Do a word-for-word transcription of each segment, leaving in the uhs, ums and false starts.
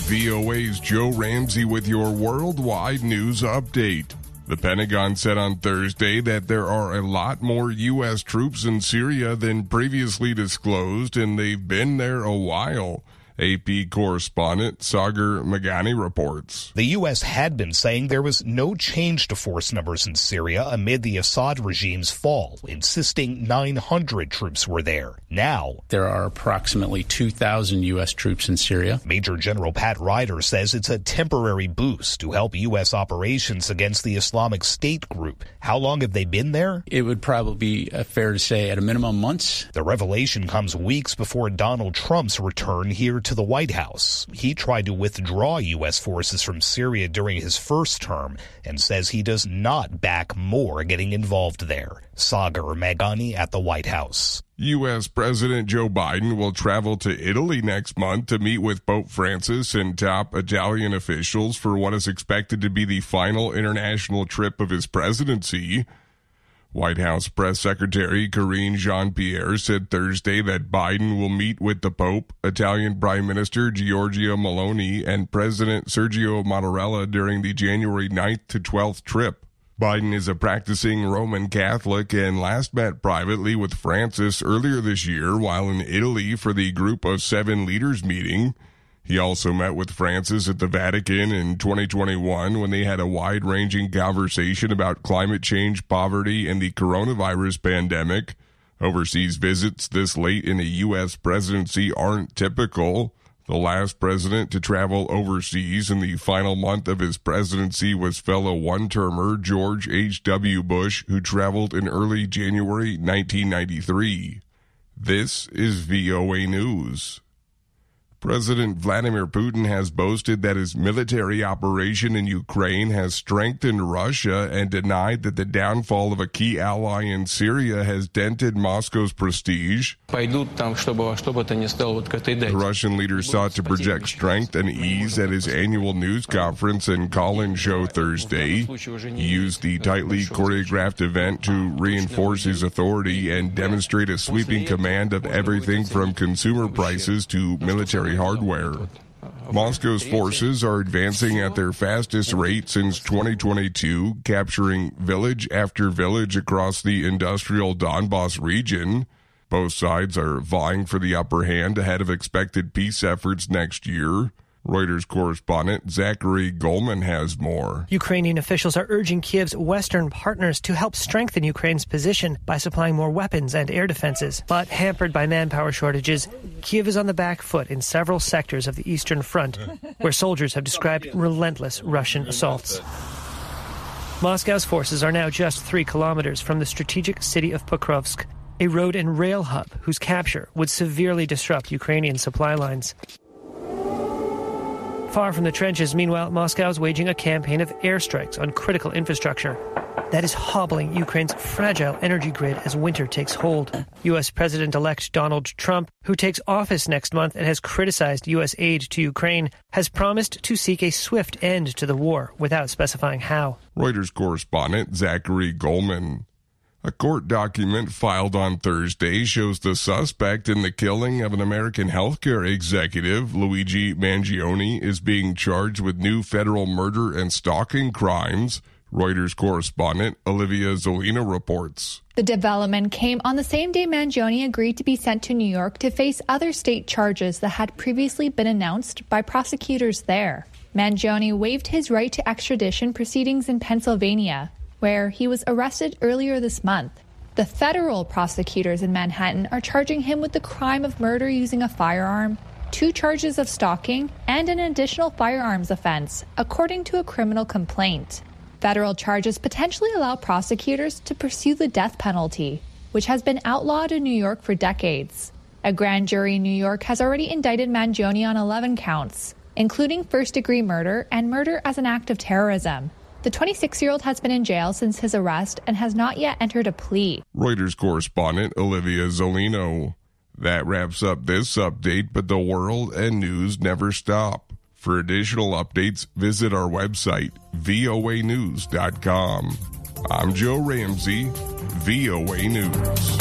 V O A's Joe Ramsey with your worldwide news update. The Pentagon said on Thursday that there are a lot more U S troops in Syria than previously disclosed, and they've been there a while. A P correspondent Sagar Meghani reports. The U S had been saying there was no change to force numbers in Syria amid the Assad regime's fall, insisting nine hundred troops were there. Now, there are approximately two thousand U S troops in Syria. Major General Pat Ryder says it's a temporary boost to help U S operations against the Islamic State group. How long have they been there? It would probably be uh, fair to say at a minimum months. The revelation comes weeks before Donald Trump's return here to to the White House. He tried to withdraw U S forces from Syria during his first term and says he does not back more getting involved there. Sagar Meghani at the White House. U S. President Joe Biden will travel to Italy next month to meet with Pope Francis and top Italian officials for what is expected to be the final international trip of his presidency. White House Press Secretary Karine Jean-Pierre said Thursday that Biden will meet with the Pope, Italian Prime Minister Giorgia Meloni, and President Sergio Mattarella during the January ninth to twelfth trip. Biden is a practicing Roman Catholic and last met privately with Francis earlier this year while in Italy for the Group of Seven Leaders meeting. He also met with Francis at the Vatican in twenty twenty-one when they had a wide-ranging conversation about climate change, poverty, and the coronavirus pandemic. Overseas visits this late in a U S presidency aren't typical. The last president to travel overseas in the final month of his presidency was fellow one-termer George H W. Bush, who traveled in early January nineteen ninety-three. This is V O A News. President Vladimir Putin has boasted that his military operation in Ukraine has strengthened Russia and denied that the downfall of a key ally in Syria has dented Moscow's prestige. The Russian leader sought to project strength and ease at his annual news conference and call-in show Thursday. He used the tightly choreographed event to reinforce his authority and demonstrate a sweeping command of everything from consumer prices to military hardware. Moscow's forces are advancing at their fastest rate since twenty twenty-two, capturing village after village across the industrial Donbas region. Both sides are vying for the upper hand ahead of expected peace efforts next year. Reuters correspondent Zachary Goldman has more. Ukrainian officials are urging Kiev's Western partners to help strengthen Ukraine's position by supplying more weapons and air defenses. But hampered by manpower shortages, Kiev is on the back foot in several sectors of the Eastern Front, where soldiers have described relentless Russian assaults. Moscow's forces are now just three kilometers from the strategic city of Pokrovsk, a road and rail hub whose capture would severely disrupt Ukrainian supply lines. Far from the trenches, meanwhile, Moscow is waging a campaign of airstrikes on critical infrastructure that is hobbling Ukraine's fragile energy grid as winter takes hold. U S. President-elect Donald Trump, who takes office next month and has criticized U S aid to Ukraine, has promised to seek a swift end to the war without specifying how. Reuters correspondent Zachary Goldman. A court document filed on Thursday shows the suspect in the killing of an American healthcare executive, Luigi Mangione, is being charged with new federal murder and stalking crimes. Reuters correspondent Olivia Zolino reports. The development came on the same day Mangione agreed to be sent to New York to face other state charges that had previously been announced by prosecutors there. Mangione waived his right to extradition proceedings in Pennsylvania, where he was arrested earlier this month. The federal prosecutors in Manhattan are charging him with the crime of murder using a firearm, two charges of stalking, and an additional firearms offense, according to a criminal complaint. Federal charges potentially allow prosecutors to pursue the death penalty, which has been outlawed in New York for decades. A grand jury in New York has already indicted Mangione on eleven counts, including first-degree murder and murder as an act of terrorism. The twenty-six-year-old has been in jail since his arrest and has not yet entered a plea. Reuters correspondent Olivia Zolino. That wraps up this update, but the world and news never stop. For additional updates, visit our website, V O A news dot com. I'm Joe Ramsey, V O A News.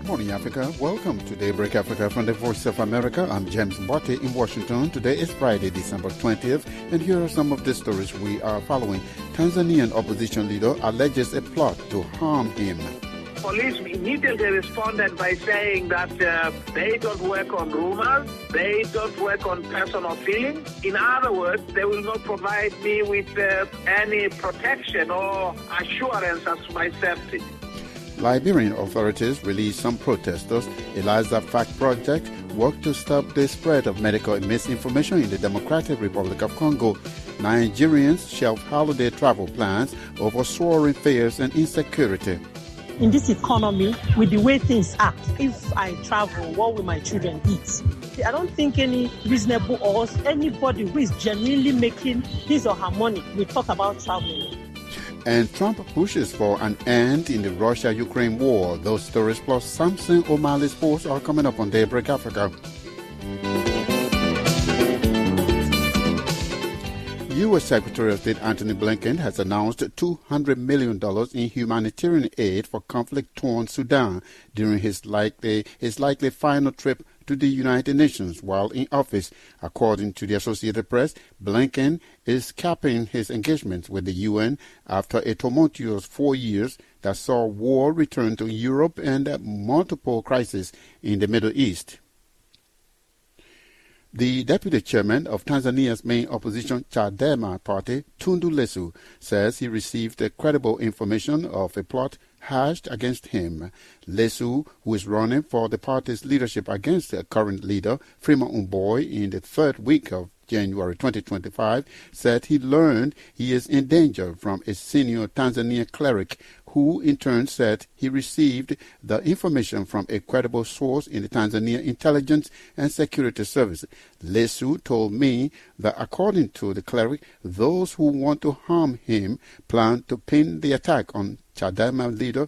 morning, Africa. Welcome to Daybreak Africa from the Voice of America. I'm James Mbote in Washington. Today is Friday, December twentieth, and here are some of the stories we are following. Tanzanian opposition leader alleges a plot to harm him. Police immediately responded by saying that uh, they don't work on rumors, they don't work on personal feelings. In other words, they will not provide me with uh, any protection or assurance as to my safety. Liberian authorities released some protesters. Eliza Fact Project worked to stop the spread of medical misinformation in the Democratic Republic of Congo. Nigerians shelve holiday travel plans over soaring fares and insecurity. In this economy, with the way things are, if I travel, what will my children eat? I don't think any reasonable or anybody who is genuinely making his or her money will talk about traveling. And Trump pushes for an end in the Russia-Ukraine war. Those stories plus Samson O'Malley's posts are coming up on Daybreak Africa. U S Secretary of State Antony Blinken has announced two hundred million dollars in humanitarian aid for conflict-torn Sudan during his likely, his likely final trip to the United Nations while in office. According to the Associated Press, Blinken is capping his engagements with the U N after a tumultuous four years that saw war return to Europe and multiple crises in the Middle East. The deputy chairman of Tanzania's main opposition Chadema party, Tundu Lissu, says he received credible information of a plot hatched against him. Lissu, who is running for the party's leadership against the current leader, Freeman Mbowe, in the third week of January twenty twenty-five, said he learned he is in danger from a senior Tanzanian cleric who in turn said he received the information from a credible source in the Tanzania Intelligence and Security Service. Lissu told me that according to the cleric, those who want to harm him plan to pin the attack on Chadema leader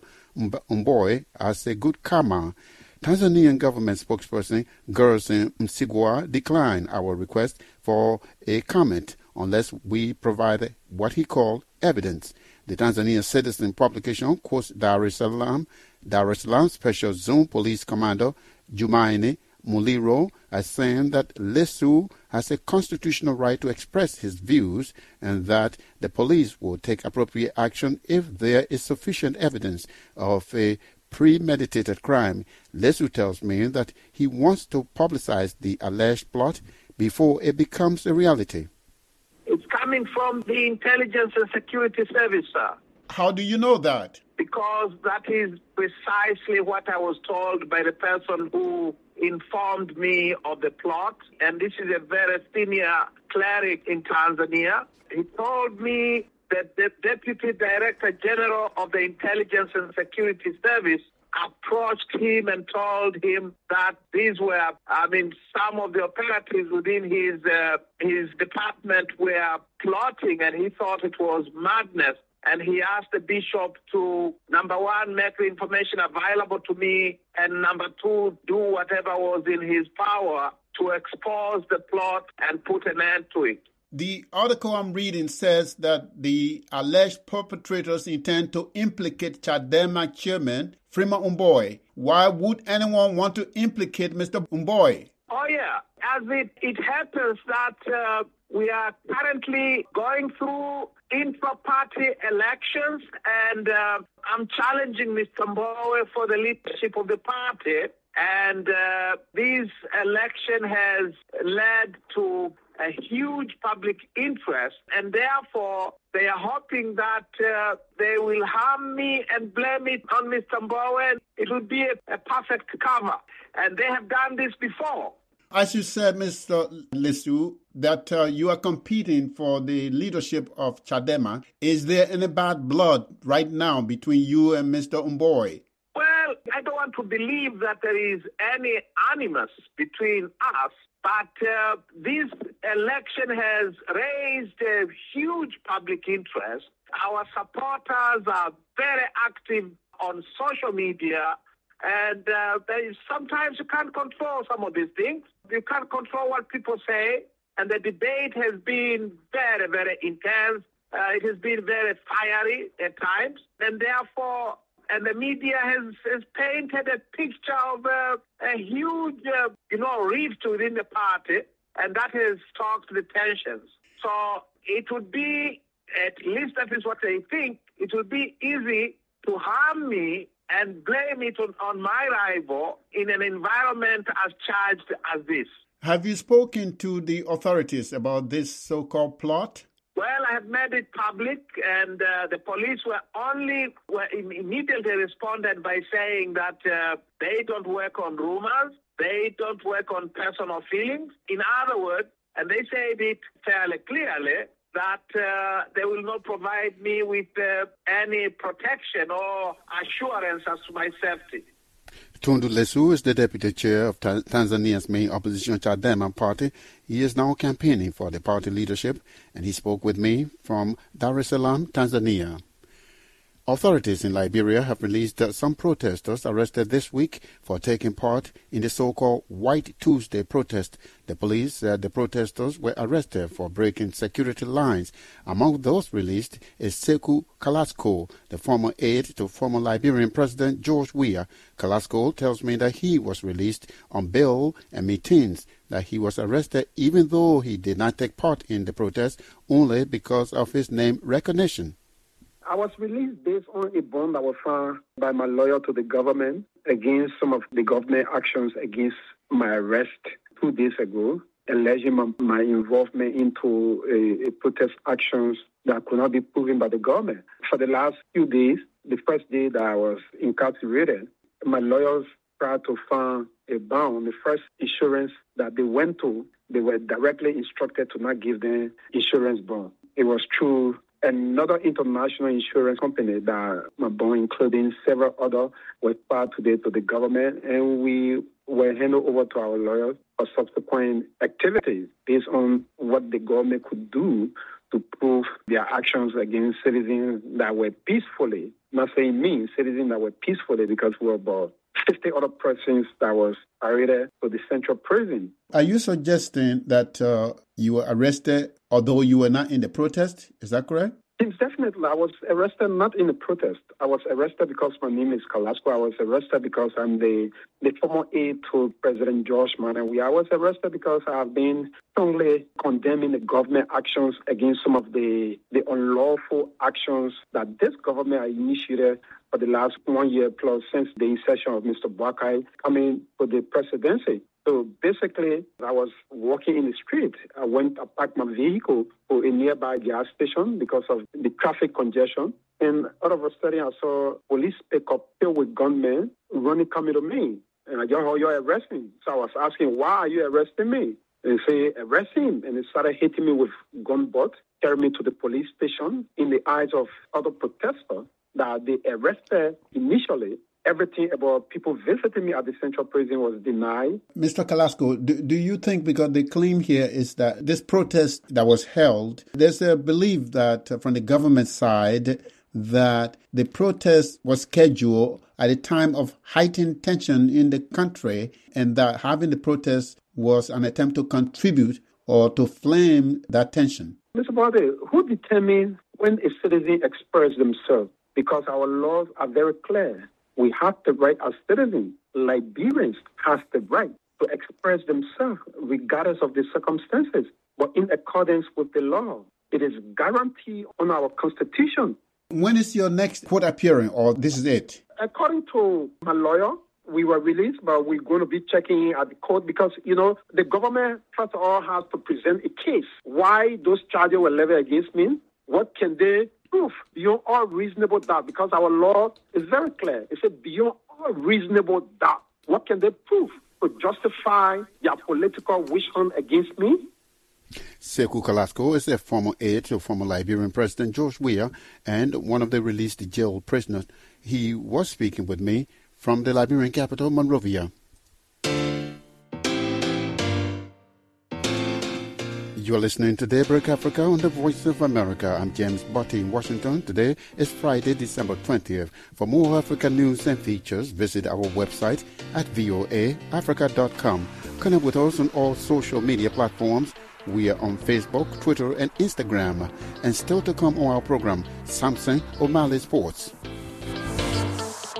Mbowe as a good karma. Tanzanian government spokesperson Gerson Msigwa declined our request for a comment unless we provide what he called evidence. The Tanzania Citizen publication quotes Dar es Salaam, Dar es Salaam Special Zone Police Commander Jumaine Muliro as saying that Lissu has a constitutional right to express his views and that the police will take appropriate action if there is sufficient evidence of a premeditated crime. Lissu tells me that he wants to publicize the alleged plot before it becomes a reality. It's coming from the Intelligence and Security Service, sir. How do you know that? Because that is precisely what I was told by the person who informed me of the plot. And this is a very senior cleric in Tanzania. He told me that the Deputy Director General of the Intelligence and Security Service approached him and told him that these were, I mean, some of the operatives within his uh, his department were plotting, and he thought it was madness. And he asked the bishop to, number one, make the information available to me, and number two, do whatever was in his power to expose the plot and put an end to it. The article I'm reading says that the alleged perpetrators intend to implicate Chadema chairman Freeman Mbowe. Why would anyone want to implicate Mister Mbowe? Oh, yeah. As it, it happens that uh, we are currently going through intra-party elections, and uh, I'm challenging Mister Mbowe for the leadership of the party. And uh, this election has led to a huge public interest, and therefore they are hoping that uh, they will harm me and blame it on Mister Mbowe. It would be a, a perfect cover, and they have done this before. As you said, Mister Lissu, that uh, you are competing for the leadership of Chadema. Is there any bad blood right now between you and Mister Mbowe? Well, I don't want to believe that there is any animus between us, but uh, this election has raised a huge public interest. Our supporters are very active on social media, and uh, there is, sometimes you can't control some of these things. You can't control what people say, and the debate has been very, very intense. Uh, it has been very fiery at times, and therefore and the media has, has painted a picture of uh, a huge, uh, you know, rift within the party, and that has stoked the tensions. So it would be, at least that is what I think, it would be easy to harm me and blame it on, on my rival in an environment as charged as this. Have you spoken to the authorities about this so-called plot? Well, I have made it public, and uh, the police were only were immediately responded by saying that uh, they don't work on rumors, they don't work on personal feelings. In other words, and they said it fairly clearly, that uh, they will not provide me with uh, any protection or assurance as to my safety. Tundu Lissu is the deputy chair of Ta- Tanzania's main opposition Chadema party. He is now campaigning for the party leadership, and he spoke with me from Dar es Salaam, Tanzania. Authorities in Liberia have released uh, some protesters arrested this week for taking part in the so-called White Tuesday protest. The police said the protesters were arrested for breaking security lines. Among those released is Sekou Kalasko, the former aide to former Liberian President George Weah. Kalasko tells me that he was released on bail and maintains that he was arrested even though he did not take part in the protest only because of his name recognition. I was released based on a bond that was found by my lawyer to the government against some of the government actions against my arrest two days ago, alleging my, my involvement into a, a protest actions that could not be proven by the government. For the last few days, the first day that I was incarcerated, my lawyers tried to find a bond. The first insurance that they went to, they were directly instructed to not give them insurance bond. It was true. Another international insurance company that my bond, including several others, were filed today to the government, and we were handed over to our lawyers for subsequent activities based on what the government could do to prove their actions against citizens that were peacefully, not saying me, citizens that were peacefully, because we were about fifty other persons that was arrested to the central prison. Are you suggesting that uh, you were arrested although you were not in the protest? Is that correct? Yes, definitely. I was arrested not in the protest. I was arrested because my name is Kalasko. I was arrested because I'm the, the former aide to President George Weah. I was arrested because I have been strongly condemning the government actions against some of the, the unlawful actions that this government initiated for the last one year plus since the insertion of Mister Boakai coming to the presidency. So basically, I was walking in the street. I went to park my vehicle to a nearby gas station because of the traffic congestion. And all of a sudden, I saw police pickup filled with gunmen running coming to me. And I just heard, you're arresting. So I was asking, why are you arresting me? And they say, arrest him. And they started hitting me with gun butts, carrying me to the police station in the eyes of other protesters that they arrested initially. Everything about people visiting me at the central prison was denied. Mister Kalasko, do, do you think, because the claim here is that this protest that was held, there's a belief that uh, from the government side that the protest was scheduled at a time of heightened tension in the country, and that having the protest was an attempt to contribute or to flame that tension? Mister Bode, who determines when a citizen expresses themselves? Because our laws are very clear. We have the right as citizens. Liberians have the right to express themselves regardless of the circumstances, but in accordance with the law. It is guaranteed on our Constitution. When is your next court appearing, or this is it? According to my lawyer, we were released, but we're going to be checking at the court because, you know, the government, first of all, has to present a case. Why those charges were levied against me? What can they prove beyond all reasonable doubt? Because our law is very clear. It says beyond all reasonable doubt. What can they prove to justify their political wish hunt against me? Sekou Kalasko is a former aide to former Liberian President George Weah and one of the released jail prisoners. He was speaking with me from the Liberian capital, Monrovia. You are listening to Daybreak Africa on the Voice of America. I'm James Botti in Washington. Today is Friday, December twentieth. For more African news and features, visit our website at voa africa dot com. Connect with us on all social media platforms. We are on Facebook, Twitter, and Instagram. And still to come on our program, Samson O'Malley Sports.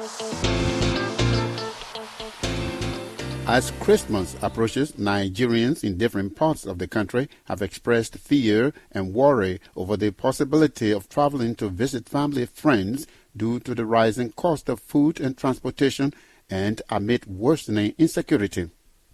As Christmas approaches, Nigerians in different parts of the country have expressed fear and worry over the possibility of traveling to visit family and friends due to the rising cost of food and transportation and amid worsening insecurity.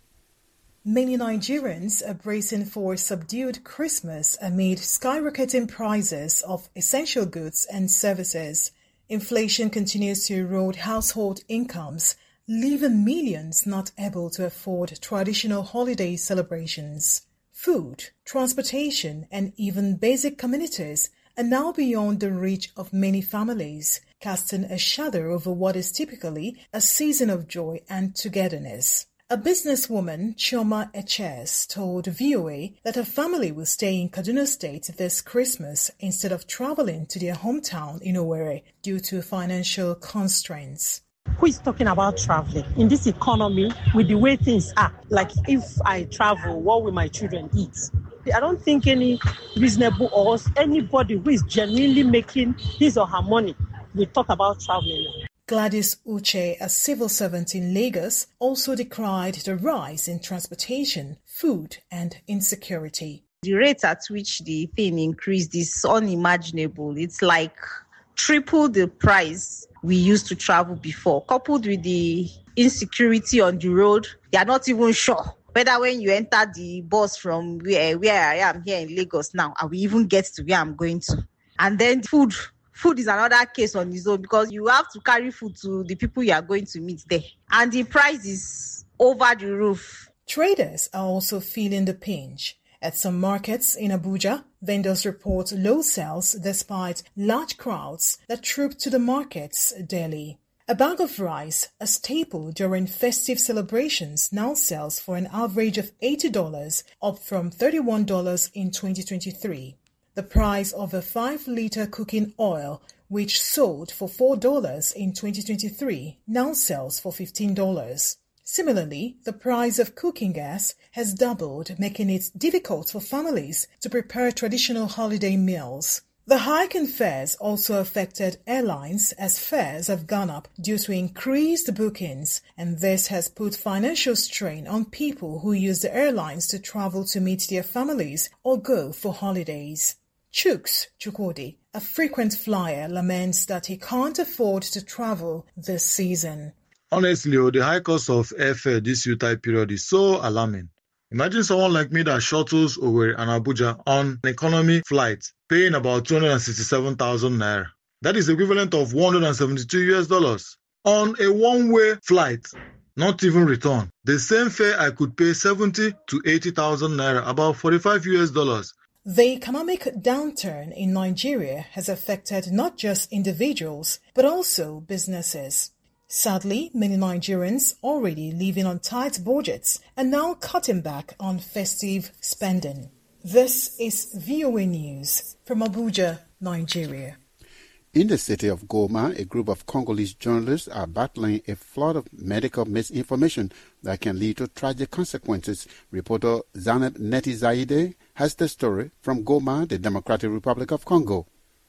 Many Nigerians are bracing for a subdued Christmas amid skyrocketing prices of essential goods and services. Inflation continues to erode household incomes, leaving millions not able to afford traditional holiday celebrations. Food, transportation, and even basic amenities are now beyond the reach of many families, casting a shadow over what is typically a season of joy and togetherness. A businesswoman, Chioma Eches, told V O A that her family will stay in Kaduna State this Christmas instead of traveling to their hometown in Owerri due to financial constraints. Who is talking about traveling in this economy with the way things are? Like, if I travel, what will my children eat? I don't think any reasonable or anybody who is genuinely making his or her money will talk about traveling. Gladys Uche, a civil servant in Lagos, also decried the rise in transportation, food, and insecurity. The rate at which the thing increased is unimaginable. It's like triple the price we used to travel before. Coupled with the insecurity on the road, they are not even sure whether when you enter the bus from where, where I am here in Lagos now, I will even get to where I'm going to. And then food. Food is another case on its own because you have to carry food to the people you are going to meet there. And the price is over the roof. Traders are also feeling the pinch. At some markets in Abuja, vendors report low sales despite large crowds that troop to the markets daily. A bag of rice, a staple during festive celebrations, now sells for an average of eighty dollars, up from thirty-one dollars in twenty twenty-three. The price of a five liter cooking oil, which sold for four dollars in twenty twenty-three, now sells for fifteen dollars. Similarly, the price of cooking gas has doubled, making it difficult for families to prepare traditional holiday meals. The hike in fares also affected airlines as fares have gone up due to increased bookings, and this has put financial strain on people who use the airlines to travel to meet their families or go for holidays. Chuks Chukwudi, a frequent flyer, laments that he can't afford to travel this season. Honestly, the high cost of airfare this Utah period is so alarming. Imagine someone like me that shuttles Owerri and Abuja on an economy flight, paying about two hundred sixty-seven thousand naira. That is equivalent of one hundred seventy-two U S dollars. On a one-way flight, not even return. The same fare I could pay seventy to eighty thousand naira, about forty-five U S dollars. The economic downturn in Nigeria has affected not just individuals, but also businesses. Sadly, many Nigerians already living on tight budgets are now cutting back on festive spending. This is V O A News from Abuja, Nigeria. In the city of Goma, a group of Congolese journalists are battling a flood of medical misinformation that can lead to tragic consequences. Reporter Zanab Neti Zaide has the story from Goma, the Democratic Republic of Congo.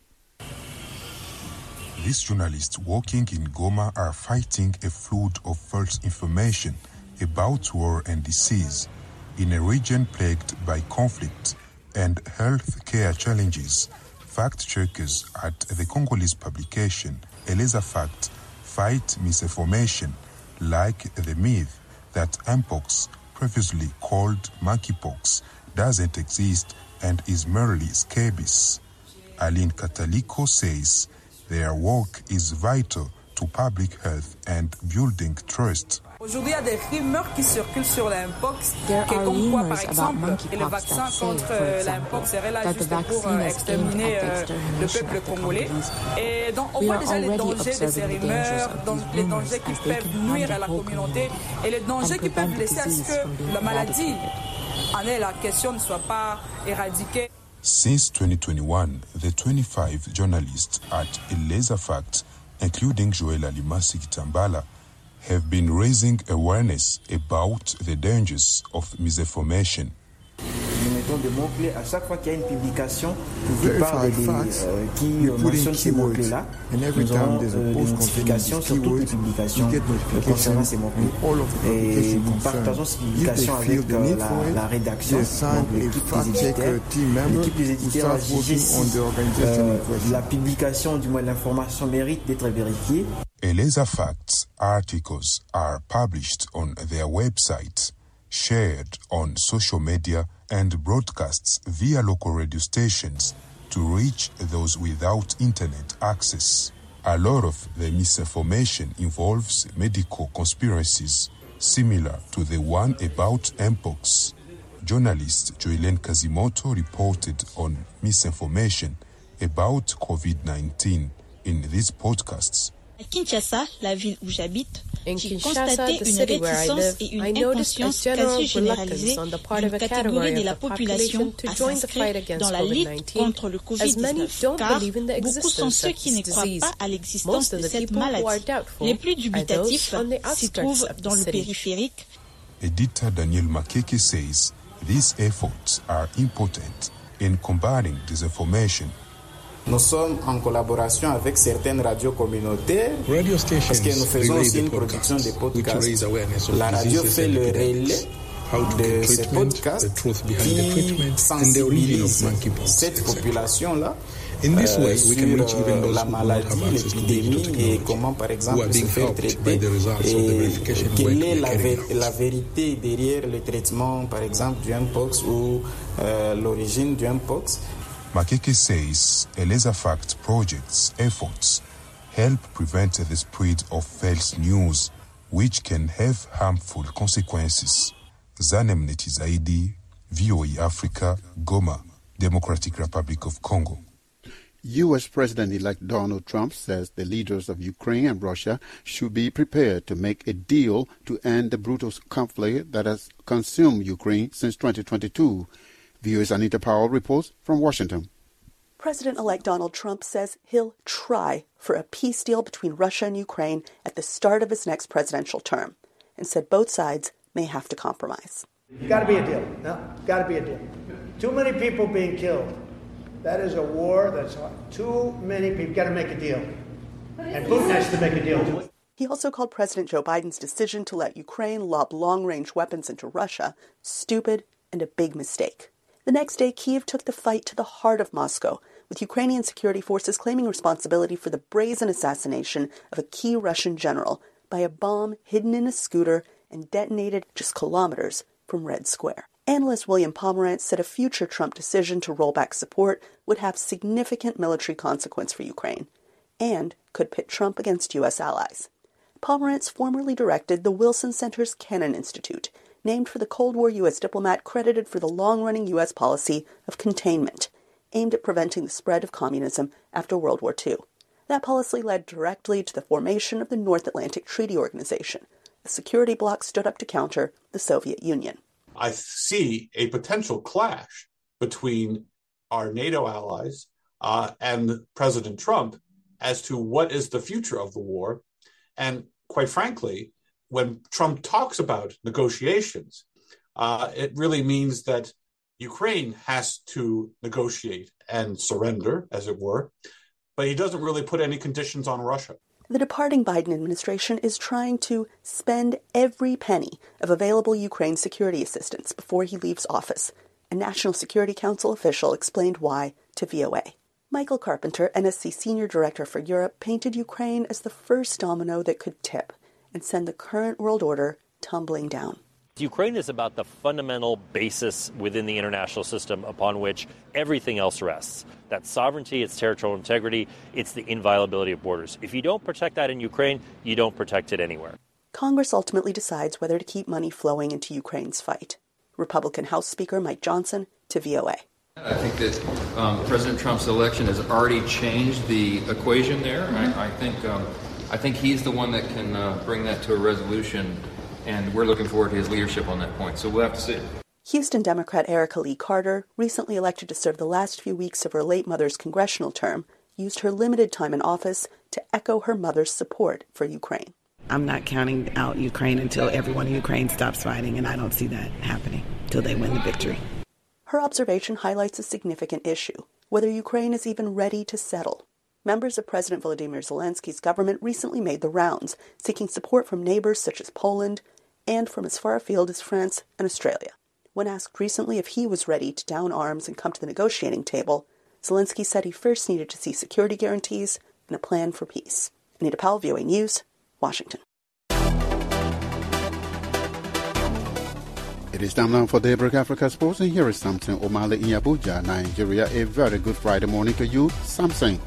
These journalists working in Goma are fighting a flood of false information about war and disease in a region plagued by conflict and health care challenges. Fact-checkers at the Congolese publication Eleza Fact fight misinformation like the myth that mpox, previously called monkeypox, doesn't exist and is merely scabies. Aline Kataliko says their work is vital to public health and building trust. Aujourd'hui, il y a des rumeurs qui circulent sur l'impox, que comme quoi, par exemple, le vaccin contre l'impox serait là juste pour exterminer le peuple congolais. Et donc, on voit déjà les dangers de ces rumeurs, les dangers qui peuvent nuire à la communauté et les dangers qui peuvent laisser à ce que la maladie, en est la question, ne soit pas éradiquée. Since twenty twenty-one, the twenty-five journalists at Eleza Fact, including Joel Alimasi Kitambala, have been raising awareness about the dangers of misinformation. autant de mots-clés. À chaque fois qu'il y a une publication qui parle des, euh, qui mentionne ces mots-clés-là, nous aurons euh, des notifications sur toutes les publications concernant ces mots-clés. Et nous partageons ces publications avec euh, la, la rédaction, donc l'équipe des éditeurs. L'équipe des éditeurs a jugé si euh, la publication, du moins l'information, mérite d'être vérifiée. Eleza Facts articles are published on their website, shared on social media, and broadcasts via local radio stations to reach those without internet access. A lot of the misinformation involves medical conspiracies, similar to the one about Mpox. Journalist Joylene Kazimoto reported on misinformation about COVID nineteen in these podcasts. À Kinshasa, la ville où j'habite, j'ai constaté une réticence et une inconscience quasi généralisée d'une catégorie de la population à s'inscrire dans la lutte contre le covid dix-neuf, car beaucoup sont ceux qui ne croient pas à l'existence de cette maladie. Les plus dubitatifs s'y trouvent dans le périphérique. Editor Daniel Makeke says these efforts are important in combating disinformation. Nous sommes en collaboration avec certaines radios communautaires parce que nous faisons aussi une production de podcasts. La radio fait le relais de ces podcasts qui sensibilisent cette population-là euh, sur euh, la maladie, l'épidémie et comment par exemple se faire traiter et quelle est la, vé la vérité derrière le traitement par exemple du Mpox ou euh, l'origine du Mpox. Makeke says Eleza Fact Project's efforts help prevent the spread of false news, which can have harmful consequences. Zanem Netizaidi, V O A Africa, Goma, Democratic Republic of Congo. U S President-elect Donald Trump says the leaders of Ukraine and Russia should be prepared to make a deal to end the brutal conflict that has consumed Ukraine since twenty twenty-two. V O A's Anita Powell reports from Washington. President-elect Donald Trump says he'll try for a peace deal between Russia and Ukraine at the start of his next presidential term, and said both sides may have to compromise. Got to be a deal. No, got to be a deal. Too many people being killed. That is a war that's too many people. Got to make a deal. And Putin has to make a deal. He also called President Joe Biden's decision to let Ukraine lob long-range weapons into Russia stupid and a big mistake. The next day, Kyiv took the fight to the heart of Moscow, with Ukrainian security forces claiming responsibility for the brazen assassination of a key Russian general by a bomb hidden in a scooter and detonated just kilometers from Red Square. Analyst William Pomerantz said a future Trump decision to roll back support would have significant military consequence for Ukraine and could pit Trump against U S allies. Pomerantz formerly directed the Wilson Center's Kennan Institute, named for the Cold War U S diplomat credited for the long-running U S policy of containment, aimed at preventing the spread of communism after World War Two. That policy led directly to the formation of the North Atlantic Treaty Organization, a security bloc stood up to counter the Soviet Union. I see a potential clash between our NATO allies uh, and President Trump as to what is the future of the war. And quite frankly, when Trump talks about negotiations, uh, it really means that Ukraine has to negotiate and surrender, as it were, but he doesn't really put any conditions on Russia. The departing Biden administration is trying to spend every penny of available Ukraine security assistance before he leaves office. A National Security Council official explained why to V O A. Michael Carpenter, N S C Senior Director for Europe, painted Ukraine as the first domino that could tip and send the current world order tumbling down. Ukraine is about the fundamental basis within the international system upon which everything else rests. That's sovereignty, it's territorial integrity, it's the inviolability of borders. If you don't protect that in Ukraine, you don't protect it anywhere. Congress ultimately decides whether to keep money flowing into Ukraine's fight. Republican House Speaker Mike Johnson to V O A. I think that um, President Trump's election has already changed the equation there. I, I think um, I think he's the one that can uh, bring that to a resolution, and we're looking forward to his leadership on that point. So we'll have to see. Houston Democrat Erica Lee Carter, recently elected to serve the last few weeks of her late mother's congressional term, used her limited time in office to echo her mother's support for Ukraine. I'm not counting out Ukraine until everyone in Ukraine stops fighting, and I don't see that happening till they win the victory. Her observation highlights a significant issue, whether Ukraine is even ready to settle. Members of President Volodymyr Zelensky's government recently made the rounds, seeking support from neighbors such as Poland and from as far afield as France and Australia. When asked recently if he was ready to down arms and come to the negotiating table, Zelensky said he first needed to see security guarantees and a plan for peace. Anita Powell, V O A News, Washington. It is time now for Daybreak Africa Sports, and here is Samson Omale in Abuja, Nigeria. A very good Friday morning to you, Samson.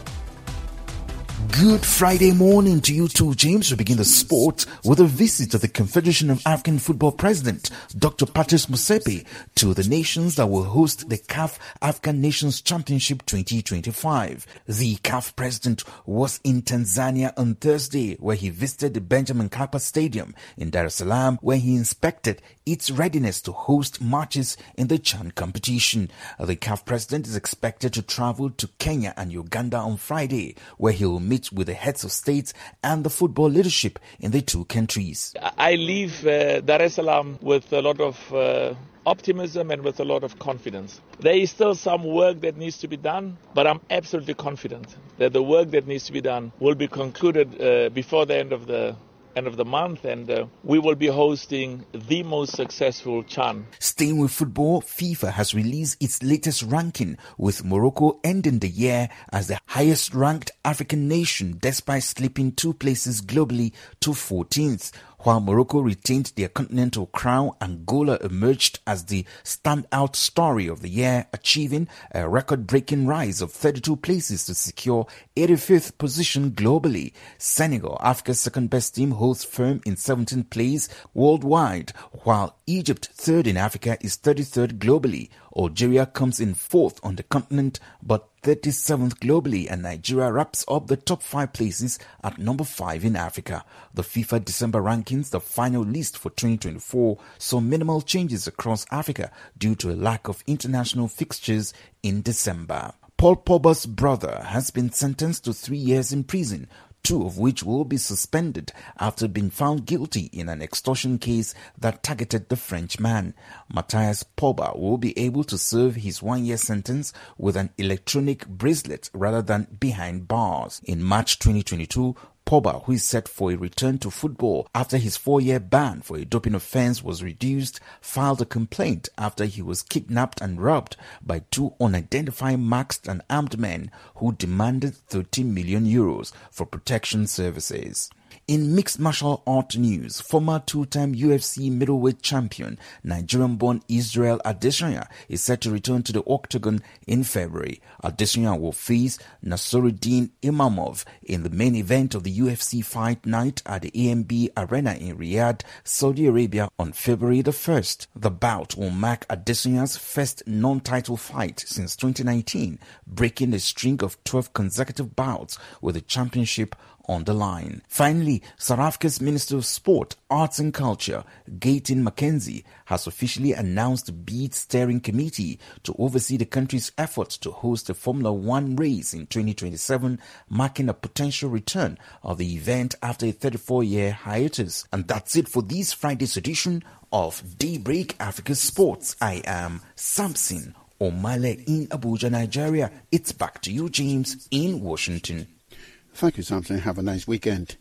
Good Friday morning to you too, James. We begin the sport with a visit of the Confederation of African Football President, Doctor Patrice Motsepe, to the nations that will host the C A F African Nations Championship twenty twenty-five. The C A F president was in Tanzania on Thursday, where he visited the Benjamin Mkapa Stadium in Dar es Salaam, where he inspected its readiness to host matches in the CHAN competition. The C A F president is expected to travel to Kenya and Uganda on Friday, where he will meet with the heads of states and the football leadership in the two countries. I leave uh, Dar es Salaam with a lot of uh, optimism and with a lot of confidence. There is still some work that needs to be done, but I'm absolutely confident that the work that needs to be done will be concluded uh, before the end of the end of the month, and uh, we will be hosting the most successful CHAN. Staying with football, FIFA has released its latest ranking, with Morocco ending the year as the highest ranked African nation despite slipping two places globally to fourteenth. While Morocco retained their continental crown, Angola emerged as the standout story of the year, achieving a record-breaking rise of thirty-two places to secure eighty-fifth position globally. Senegal, Africa's second-best team, holds firm in seventeenth place worldwide, while Egypt, third in Africa, is thirty-third globally. Algeria comes in fourth on the continent, but thirty-seventh globally, and Nigeria wraps up the top five places at number five in Africa. The FIFA December rankings, the final list for twenty twenty-four, saw minimal changes across Africa due to a lack of international fixtures in December. Paul Pogba's brother has been sentenced to three years in prison, two of which will be suspended after being found guilty in an extortion case that targeted the Frenchman. Matthias Pogba will be able to serve his one-year sentence with an electronic bracelet rather than behind bars. In March twenty twenty-two, Pogba, who is set for a return to football after his four-year ban for a doping offense was reduced, filed a complaint after he was kidnapped and robbed by two unidentified masked and armed men who demanded thirty million euros for protection services. In mixed martial art news, former two-time U F C middleweight champion, Nigerian-born Israel Adesanya is set to return to the octagon in February. Adesanya will face Nasruddin Imamov in the main event of the U F C Fight Night at the A M B Arena in Riyadh, Saudi Arabia on February the first. The bout will mark Adesanya's first non-title fight since twenty nineteen, breaking a string of twelve consecutive bouts with the championship on the line. Finally, South Africa's Minister of Sport, Arts and Culture, Gayton McKenzie, has officially announced the bid steering committee to oversee the country's efforts to host a Formula One race in twenty twenty-seven, marking a potential return of the event after a thirty-four-year hiatus. And that's it for this Friday's edition of Daybreak Africa Sports. I am Samson Omale in Abuja, Nigeria. It's back to you, James, in Washington. Thank you, Samson. Have a nice weekend.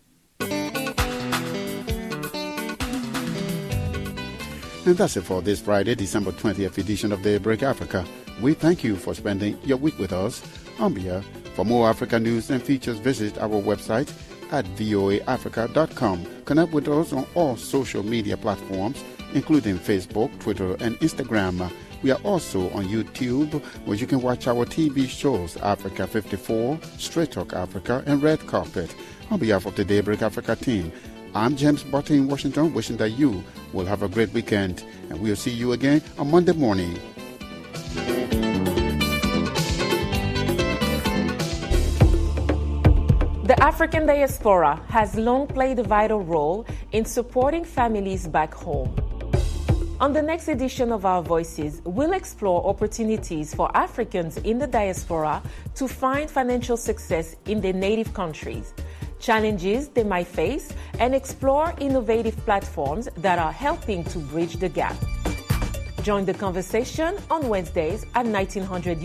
And that's it for this Friday, December twentieth edition of Daybreak Africa. We thank you for spending your week with us. I'm here. For more Africa news and features, visit our website at voa africa dot com. Connect with us on all social media platforms, including Facebook, Twitter, and Instagram. We are also on YouTube, where you can watch our T V shows, Africa fifty-four, Straight Talk Africa, and Red Carpet. On behalf of the Daybreak Africa team, I'm James Botte in Washington, wishing that you will have a great weekend, and we'll see you again on Monday morning. The African diaspora has long played a vital role in supporting families back home. On the next edition of Our Voices, we'll explore opportunities for Africans in the diaspora to find financial success in their native countries, challenges they might face, and explore innovative platforms that are helping to bridge the gap. Join the conversation on Wednesdays at nineteen hundred